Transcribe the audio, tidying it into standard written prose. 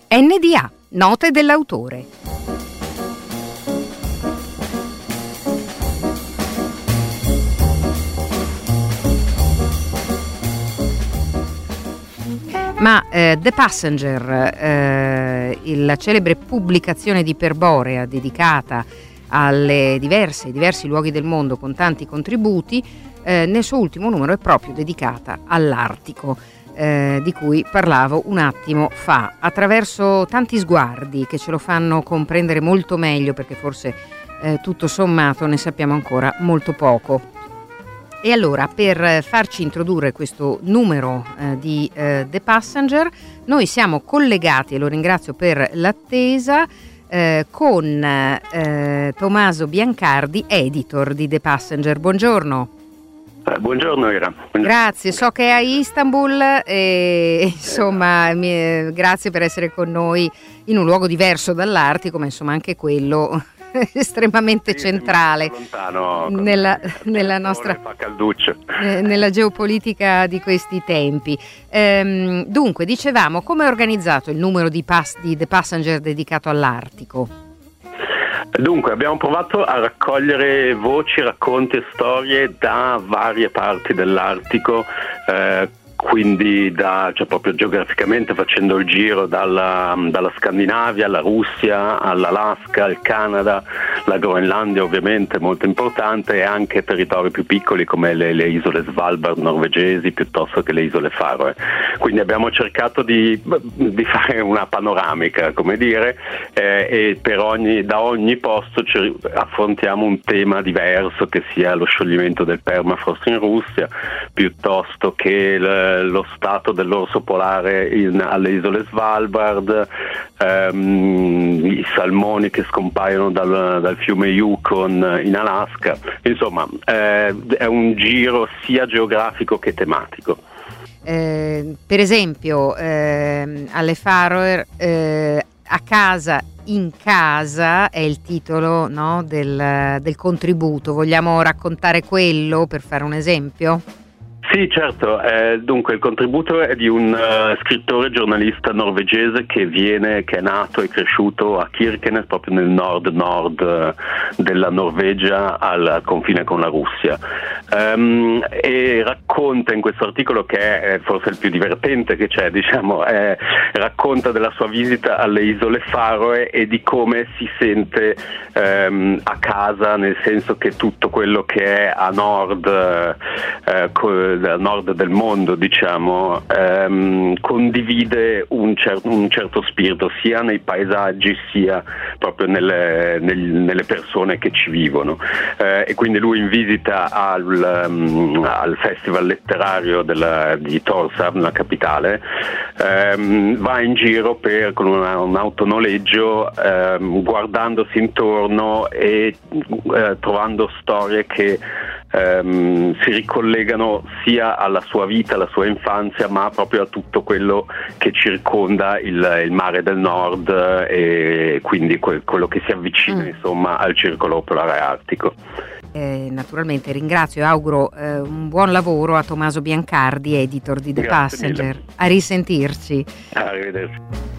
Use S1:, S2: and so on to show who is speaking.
S1: NDA, note dell'autore. Ma The Passenger, la celebre pubblicazione di Perborea dedicata alle diversi luoghi del mondo con tanti contributi, nel suo ultimo numero è proprio dedicata all'Artico, di cui parlavo un attimo fa, attraverso tanti sguardi che ce lo fanno comprendere molto meglio, perché forse tutto sommato ne sappiamo ancora molto poco. E allora, per farci introdurre questo numero di The Passenger, noi siamo collegati, e lo ringrazio per l'attesa, con Tommaso Biancardi, editor di The Passenger. Buongiorno.
S2: Buongiorno Ira.
S1: Grazie, so che è a Istanbul e insomma grazie per essere con noi in un luogo diverso dall'Artico, ma insomma anche quello estremamente centrale
S2: lontano,
S1: nella nostra nella geopolitica di questi tempi. Dunque, dicevamo, come è organizzato il numero di The Passenger dedicato all'Artico?
S2: Dunque, abbiamo provato a raccogliere voci, racconti e storie da varie parti dell'Artico, quindi proprio geograficamente, facendo il giro dalla Scandinavia alla Russia, all'Alaska, al Canada, la Groenlandia ovviamente molto importante, e anche territori più piccoli come le isole Svalbard norvegesi piuttosto che le isole Faroe. Quindi abbiamo cercato di fare una panoramica, come dire, e da ogni posto affrontiamo un tema diverso, che sia lo scioglimento del permafrost in Russia, piuttosto che lo stato dell'orso polare alle isole Svalbard, i salmoni che scompaiono dal fiume Yukon in Alaska. Insomma, è un giro sia geografico che tematico.
S1: Per esempio, alle Faroe, a casa in casa è il titolo, no, del contributo. Vogliamo raccontare quello per fare un esempio?
S2: Sì, certo. Dunque il contributo è di un scrittore giornalista norvegese che è nato e cresciuto a Kirkenes, proprio nel nord della Norvegia, al confine con la Russia, e racconta in questo articolo, che è forse il più divertente che c'è, racconta della sua visita alle isole Faroe e di come si sente a casa, nel senso che tutto quello che è a nord del mondo, condivide un certo spirito, sia nei paesaggi sia proprio nelle persone che ci vivono, e quindi lui, in visita al festival letterario di Tórshavn, la capitale, va in giro con un autonoleggio, guardandosi intorno e trovando storie che si ricollegano sia alla sua vita, alla sua infanzia, ma proprio a tutto quello che circonda il mare del nord, e quindi quello che si avvicina insomma al circolo polare artico.
S1: Naturalmente ringrazio e auguro un buon lavoro a Tommaso Biancardi, editor di The Passenger.
S2: Mille.
S1: A risentirci.
S2: Arrivederci.